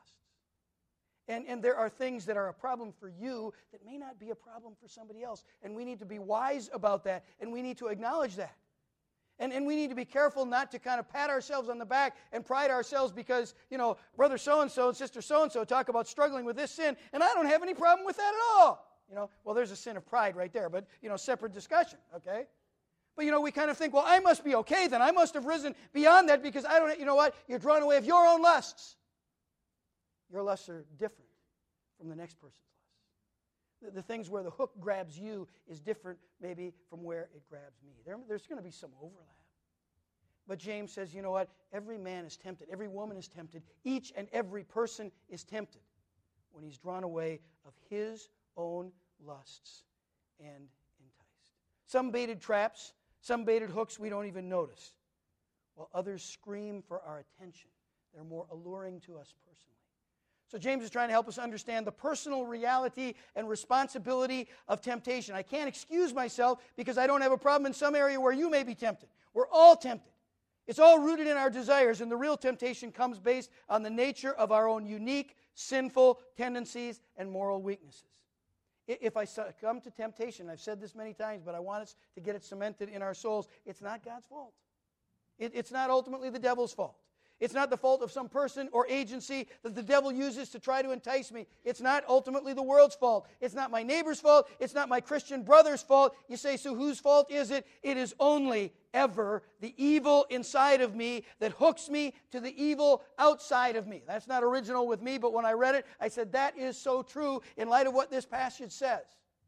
And there are things that are a problem for you that may not be a problem for somebody else. And we need to be wise about that, and we need to acknowledge that. And we need to be careful not to kind of pat ourselves on the back and pride ourselves because, brother so-and-so and sister so-and-so talk about struggling with this sin, and I don't have any problem with that at all. Well, there's a sin of pride right there, but, separate discussion, okay? But, we kind of think, well, I must be okay then. I must have risen beyond that because I don't, you're drawn away of your own lusts. Your lusts are different from the next person's lusts. The things where the hook grabs you is different maybe from where it grabs me. There's going to be some overlap. But James says, you know what? Every man is tempted. Every woman is tempted. Each and every person is tempted when he's drawn away of his own lusts and enticed. Some baited traps, some baited hooks we don't even notice, while others scream for our attention. They're more alluring to us personally. So James is trying to help us understand the personal reality and responsibility of temptation. I can't excuse myself because I don't have a problem in some area where you may be tempted. We're all tempted. It's all rooted in our desires, and the real temptation comes based on the nature of our own unique, sinful tendencies and moral weaknesses. If I succumb to temptation, I've said this many times, but I want us to get it cemented in our souls, it's not God's fault. It's not ultimately the devil's fault. It's not the fault of some person or agency that the devil uses to try to entice me. It's not ultimately the world's fault. It's not my neighbor's fault. It's not my Christian brother's fault. You say, so whose fault is it? It is only ever the evil inside of me that hooks me to the evil outside of me. That's not original with me, but when I read it, I said, that is so true in light of what this passage says.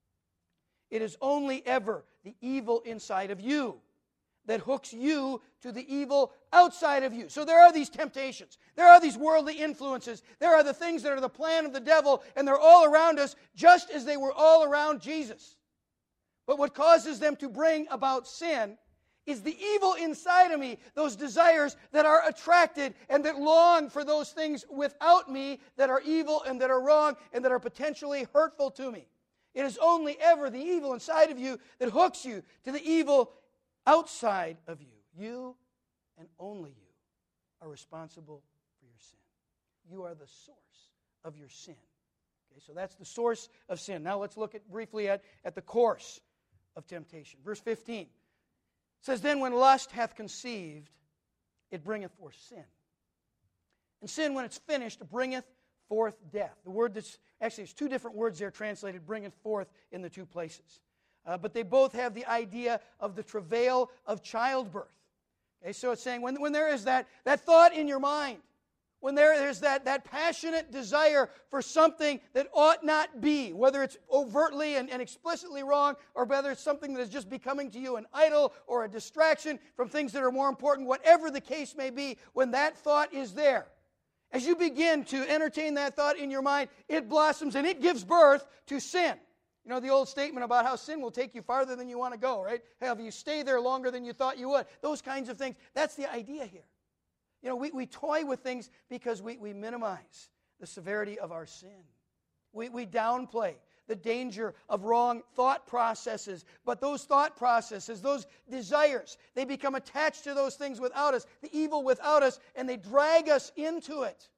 It is only ever the evil inside of you that hooks you to the evil outside of you. So there are these temptations. There are these worldly influences. There are the things that are the plan of the devil, and they're all around us just as they were all around Jesus. But what causes them to bring about sin is the evil inside of me, those desires that are attracted and that long for those things without me that are evil and that are wrong and that are potentially hurtful to me. It is only ever the evil inside of you that hooks you to the evil outside of you. You and only you are responsible for your sin. You are the source of your sin. Okay, so that's the source of sin. Now let's look briefly at the course of temptation. Verse 15 says, then when lust hath conceived, it bringeth forth sin. And sin, when it's finished, bringeth forth death. The word that's, actually there's two different words there translated, bringeth forth in the two places. But they both have the idea of the travail of childbirth. Okay, so it's saying when there is that thought in your mind, When there's that passionate desire for something that ought not be, whether it's overtly and explicitly wrong, or whether it's something that is just becoming to you an idol or a distraction from things that are more important, whatever the case may be, when that thought is there, as you begin to entertain that thought in your mind, it blossoms and it gives birth to sin. You know the old statement about how sin will take you farther than you want to go, right? Have you stay there longer than you thought you would. Those kinds of things. That's the idea here. You know, we toy with things because we minimize the severity of our sin. We downplay the danger of wrong thought processes. But those thought processes, those desires, they become attached to those things without us, the evil without us, and they drag us into it.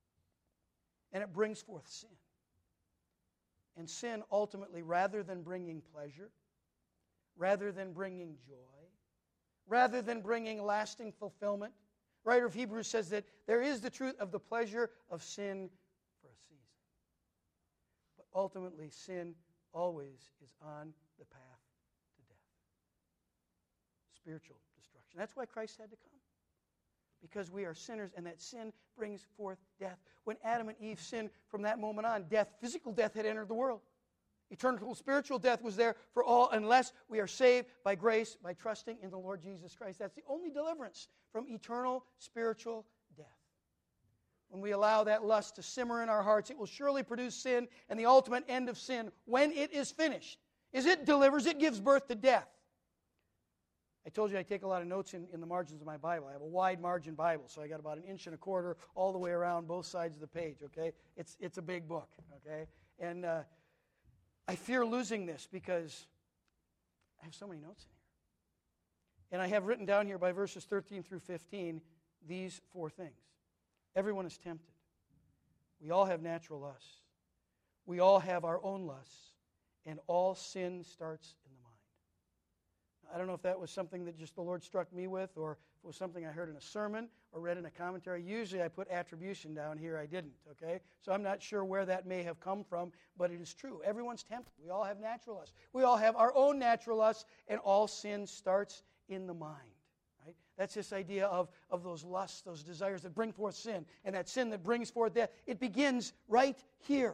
And it brings forth sin. And sin ultimately, rather than bringing pleasure, rather than bringing joy, rather than bringing lasting fulfillment, the writer of Hebrews says that there is the truth of the pleasure of sin for a season. But ultimately, sin always is on the path to death. Spiritual destruction. That's why Christ had to come. Because we are sinners, and that sin brings forth death. When Adam and Eve sinned, from that moment on, death, physical death had entered the world. Eternal spiritual death was there for all unless we are saved by grace, by trusting in the Lord Jesus Christ. That's the only deliverance from eternal spiritual death. When we allow that lust to simmer in our hearts, it will surely produce sin, and the ultimate end of sin, when it is finished, is it delivers, it gives birth to death. I told you I take a lot of notes in the margins of my Bible. I have a wide margin Bible, so I got about 1.25 inches all the way around both sides of the page, okay? It's a big book, okay? And I fear losing this because I have so many notes in here. And I have written down here by verses 13 through 15 these 4 things. Everyone is tempted. We all have natural lusts. We all have our own lusts. And all sin starts in the mind. I don't know if that was something that just the Lord struck me with, or if it was something I heard in a sermon or read in a commentary. Usually I put attribution down here. I didn't, okay? So I'm not sure where that may have come from, but it is true. Everyone's tempted. We all have natural lusts. We all have our own natural lusts, and all sin starts in the mind. Right? That's this idea of those lusts, those desires that bring forth sin, and that sin that brings forth death. It begins right here.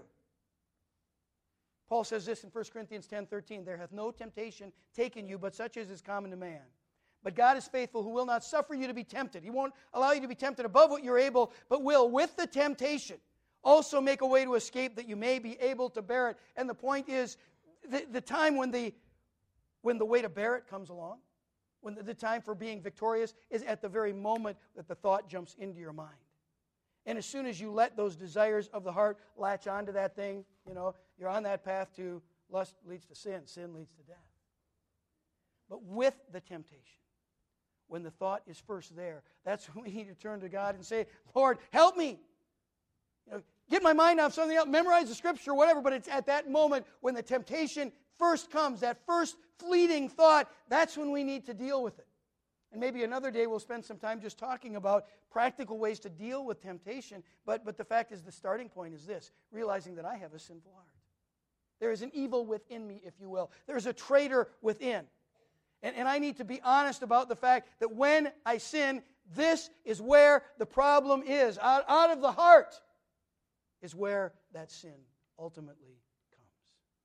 Paul says this in 1 Corinthians 10:13, "There hath no temptation taken you, but such as is common to man. But God is faithful, who will not suffer you to be tempted." He won't allow you to be tempted above what you're able, but will, with the temptation, also make a way to escape that you may be able to bear it. And the point is, the time when the way to bear it comes along, when the time for being victorious is at the very moment that the thought jumps into your mind. And as soon as you let those desires of the heart latch onto that thing, you know, you're on that path to lust leads to sin, sin leads to death. But with the temptation, when the thought is first there, that's when we need to turn to God and say, "Lord, help me. You know, get my mind off something else, memorize the scripture, whatever," but it's at that moment when the temptation first comes, that first fleeting thought, that's when we need to deal with it. And maybe another day we'll spend some time just talking about practical ways to deal with temptation. But the fact is, the starting point is this: realizing that I have a sinful heart. There is an evil within me, if you will. There is a traitor within. And I need to be honest about the fact that when I sin, this is where the problem is. Out of the heart is where that sin ultimately comes.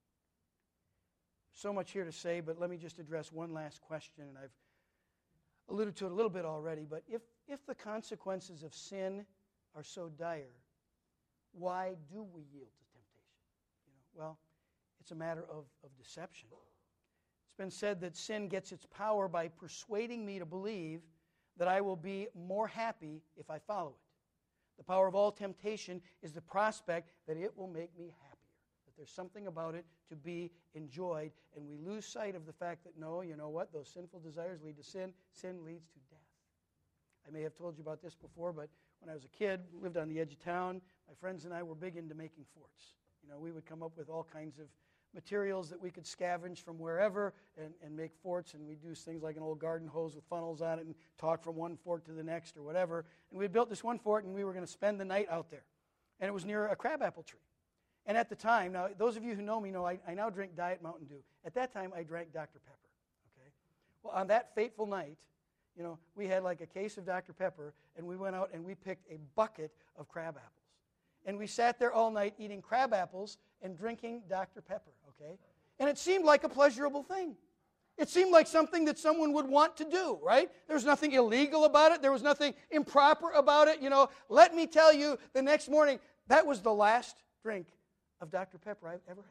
So much here to say, but let me just address one last question, and I've alluded to it a little bit already, but if the consequences of sin are so dire, why do we yield to temptation? Well, it's a matter of deception. It's been said that sin gets its power by persuading me to believe that I will be more happy if I follow it. The power of all temptation is the prospect that it will make me happier, that there's something about it to be enjoyed, and we lose sight of the fact that, no, you know what, those sinful desires lead to sin, sin leads to death. I may have told you about this before, but when I was a kid, lived on the edge of town, my friends and I were big into making forts. You know, we would come up with all kinds of materials that we could scavenge from wherever and make forts, and we'd do things like an old garden hose with funnels on it and talk from one fort to the next or whatever. And we built this one fort, and we were going to spend the night out there. And it was near a crabapple tree. And at the time, now those of you who know me know I now drink Diet Mountain Dew. At that time, I drank Dr. Pepper. Okay. Well, on that fateful night, we had like a case of Dr. Pepper, and we went out and we picked a bucket of crab apples. And we sat there all night eating crab apples and drinking Dr. Pepper, okay? And it seemed like a pleasurable thing. It seemed like something that someone would want to do, right? There was nothing illegal about it. There was nothing improper about it. Let me tell you, the next morning, that was the last drink of Dr. Pepper I've ever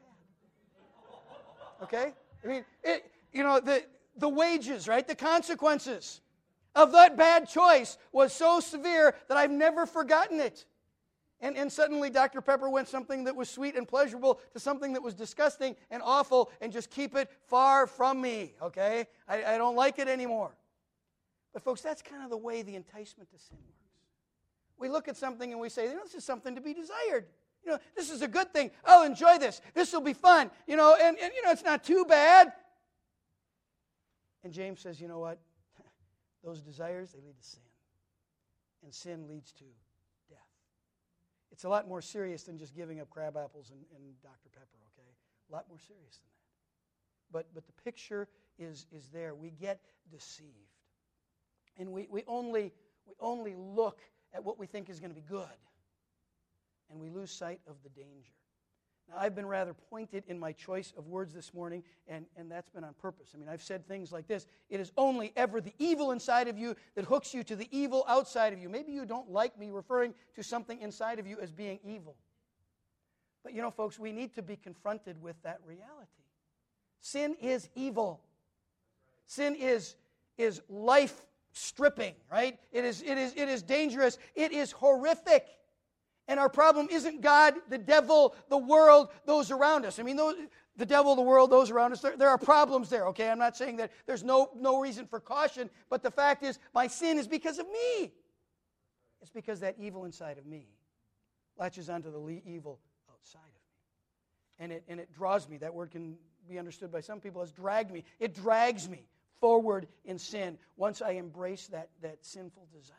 had. Okay? I mean, the wages, right? The consequences of that bad choice was so severe that I've never forgotten it. And suddenly Dr. Pepper went something that was sweet and pleasurable to something that was disgusting and awful, and just keep it far from me, okay? I don't like it anymore. But folks, that's kind of the way the enticement to sin works. We look at something and we say, this is something to be desired. This is a good thing. I'll enjoy this. This will be fun. And it's not too bad. And James says, you know what? Those desires, they lead to sin. And sin leads to death. It's a lot more serious than just giving up crab apples and Dr. Pepper, okay? A lot more serious than that. But the picture is there. We get deceived. And we only look at what we think is going to be good. And we lose sight of the danger. Now, I've been rather pointed in my choice of words this morning, and that's been on purpose. I mean, I've said things like this: it is only ever the evil inside of you that hooks you to the evil outside of you. Maybe you don't like me referring to something inside of you as being evil. But folks, we need to be confronted with that reality. Sin is evil. Sin is life-stripping, right? It is dangerous. It is horrific. And our problem isn't God, the devil, the world, those around us. I mean, the devil, the world, those around us, there are problems there, okay? I'm not saying that there's no reason for caution, but the fact is, my sin is because of me. It's because that evil inside of me latches onto the evil outside of me. And it draws me. That word can be understood by some people as drag me. It drags me forward in sin. Once I embrace that sinful desire,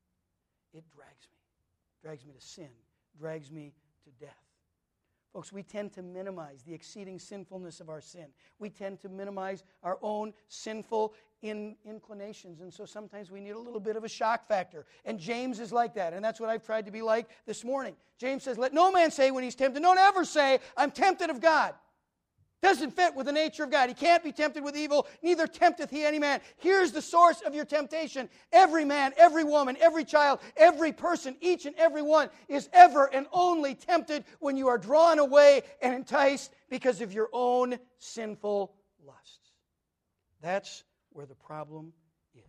it drags me to sin, drags me to death. Folks, we tend to minimize the exceeding sinfulness of our sin. We tend to minimize our own sinful inclinations, and so sometimes we need a little bit of a shock factor. And James is like that, and that's what I've tried to be like this morning. James says, let no man say when he's tempted, don't ever say, I'm tempted of God. Doesn't fit with the nature of God. He can't be tempted with evil, neither tempteth he any man. Here's the source of your temptation. Every man, every woman, every child, every person, each and every one is ever and only tempted when you are drawn away and enticed because of your own sinful lusts. That's where the problem is.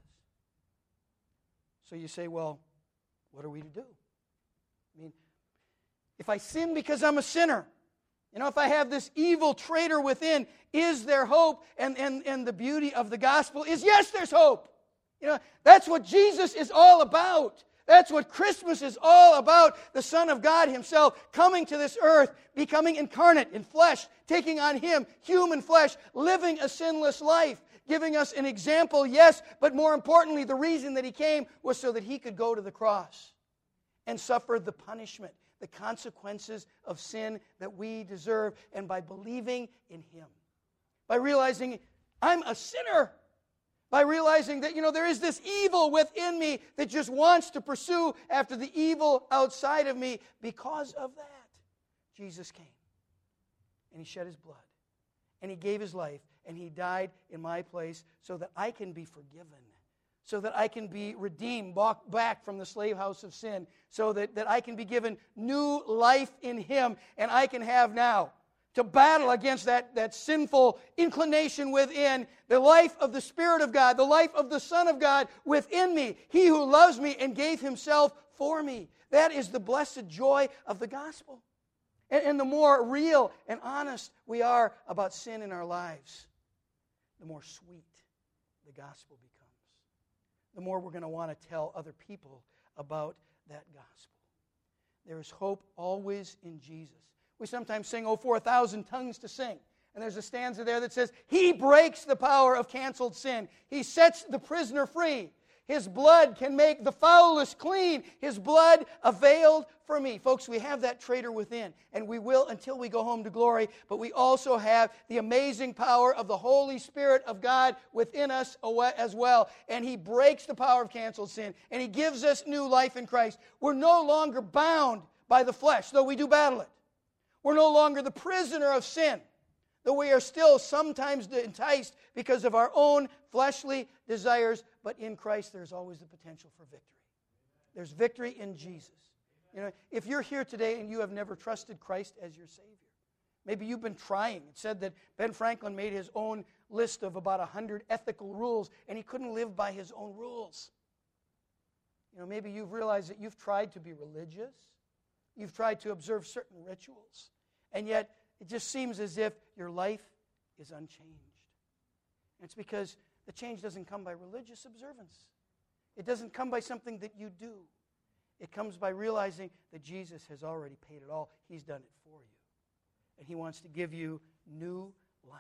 So you say, well, what are we to do? I mean, if I sin because I'm a sinner, if I have this evil traitor within, is there hope? And the beauty of the gospel is, yes, there's hope. That's what Jesus is all about. That's what Christmas is all about. The Son of God himself coming to this earth, becoming incarnate in flesh, taking on him human flesh, living a sinless life, giving us an example, yes, but more importantly, the reason that he came was so that he could go to the cross and suffer the punishment, the consequences of sin that we deserve. And by believing in him, by realizing I'm a sinner, by realizing that, there is this evil within me that just wants to pursue after the evil outside of me, because of that, Jesus came. And he shed his blood. And he gave his life. And he died in my place so that I can be forgiven, so that I can be redeemed, bought back from the slave house of sin, so that I can be given new life in him, and I can have now to battle against that sinful inclination within, the life of the Spirit of God, the life of the Son of God within me, he who loves me and gave himself for me. That is the blessed joy of the gospel. And the more real and honest we are about sin in our lives, the more sweet the gospel becomes. The more we're going to want to tell other people about that gospel. There is hope always in Jesus. We sometimes sing, "Oh, for 1,000 tongues to sing." And there's a stanza there that says, he breaks the power of canceled sin. He sets the prisoner free. His blood can make the foulest clean. His blood availed for me. Folks, we have that traitor within, and we will until we go home to glory, but we also have the amazing power of the Holy Spirit of God within us as well, and He breaks the power of canceled sin, and He gives us new life in Christ. We're no longer bound by the flesh, though we do battle it. We're no longer the prisoner of sin, though we are still sometimes enticed because of our own fleshly desires, but in Christ there's always the potential for victory. There's victory in Jesus. You know, if you're here today and you have never trusted Christ as your Savior, maybe you've been trying. It said that Ben Franklin made his own list of about 100 ethical rules, and he couldn't live by his own rules. You know, maybe you've realized that you've tried to be religious. You've tried to observe certain rituals, and yet it just seems as if your life is unchanged. And it's because the change doesn't come by religious observance. It doesn't come by something that you do. It comes by realizing that Jesus has already paid it all. He's done it for you. And He wants to give you new life.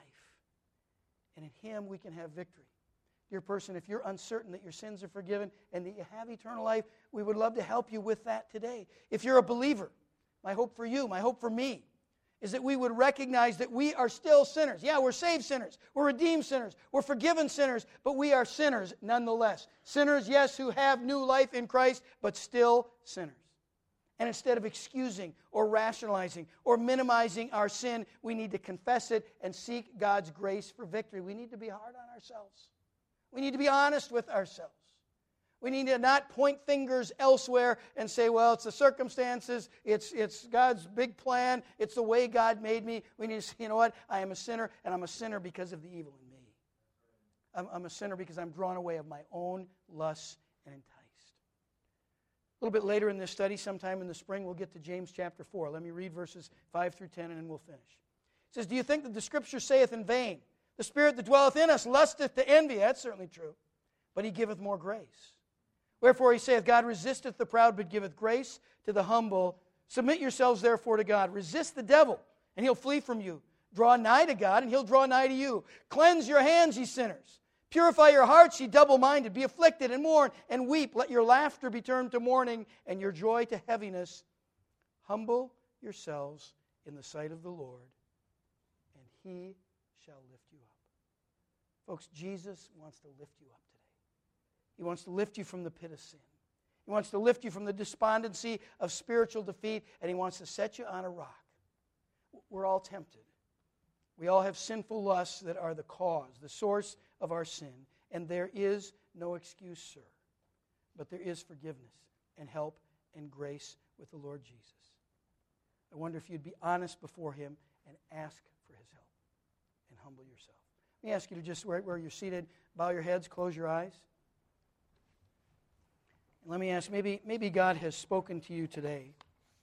And in Him we can have victory. Dear person, if you're uncertain that your sins are forgiven and that you have eternal life, we would love to help you with that today. If you're a believer, my hope for you, my hope for me, is that we would recognize that we are still sinners. Yeah, we're saved sinners. We're redeemed sinners. We're forgiven sinners. But we are sinners nonetheless. Sinners, yes, who have new life in Christ, but still sinners. And instead of excusing or rationalizing or minimizing our sin, we need to confess it and seek God's grace for victory. We need to be hard on ourselves. We need to be honest with ourselves. We need to not point fingers elsewhere and say, well, it's the circumstances, it's God's big plan, it's the way God made me. We need to say, you know what? I am a sinner, and I'm a sinner because of the evil in me. I'm a sinner because I'm drawn away of my own lusts and enticed. A little bit later in this study, sometime in the spring, we'll get to James chapter 4. Let me read verses 5 through 10, and then we'll finish. It says, do you think that the Scripture saith in vain, the Spirit that dwelleth in us lusteth to envy? That's certainly true. But He giveth more grace. Wherefore He saith, God resisteth the proud, but giveth grace to the humble. Submit yourselves therefore to God. Resist the devil, and he'll flee from you. Draw nigh to God, and He'll draw nigh to you. Cleanse your hands, ye sinners. Purify your hearts, ye double-minded. Be afflicted, and mourn, and weep. Let your laughter be turned to mourning, and your joy to heaviness. Humble yourselves in the sight of the Lord, and He shall lift you up. Folks, Jesus wants to lift you up today. He wants to lift you from the pit of sin. He wants to lift you from the despondency of spiritual defeat, and He wants to set you on a rock. We're all tempted. We all have sinful lusts that are the cause, the source of our sin, and there is no excuse, sir. But there is forgiveness and help and grace with the Lord Jesus. I wonder if you'd be honest before Him and ask for His help and humble yourself. Let me ask you to just, where you're seated, bow your heads, close your eyes. Let me ask, maybe God has spoken to you today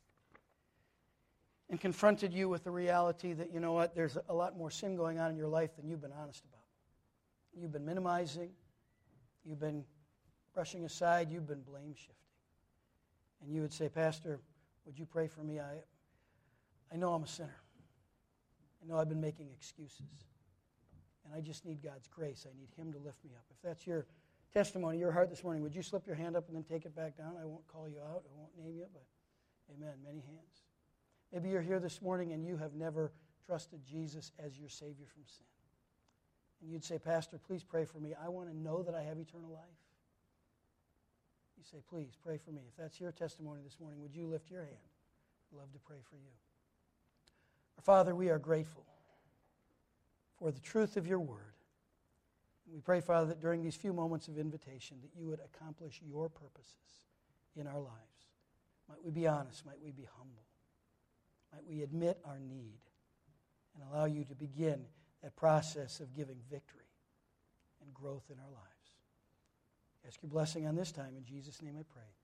and confronted you with the reality that, you know what, there's a lot more sin going on in your life than you've been honest about. You've been minimizing, you've been brushing aside, you've been blame shifting. And you would say, Pastor, would you pray for me? I know I'm a sinner. I know I've been making excuses. And I just need God's grace. I need Him to lift me up. If that's your testimony, your heart this morning, would you slip your hand up and then take it back down? I won't call you out. I won't name you, but amen. Many hands. Maybe you're here this morning and you have never trusted Jesus as your Savior from sin. And you'd say, Pastor, please pray for me. I want to know that I have eternal life. You say, please pray for me. If that's your testimony this morning, would you lift your hand? I'd love to pray for you. Our Father, we are grateful for the truth of your word. We pray, Father, that during these few moments of invitation that you would accomplish your purposes in our lives. Might we be honest, might we be humble, might we admit our need and allow you to begin that process of giving victory and growth in our lives. I ask your blessing on this time. In Jesus' name I pray.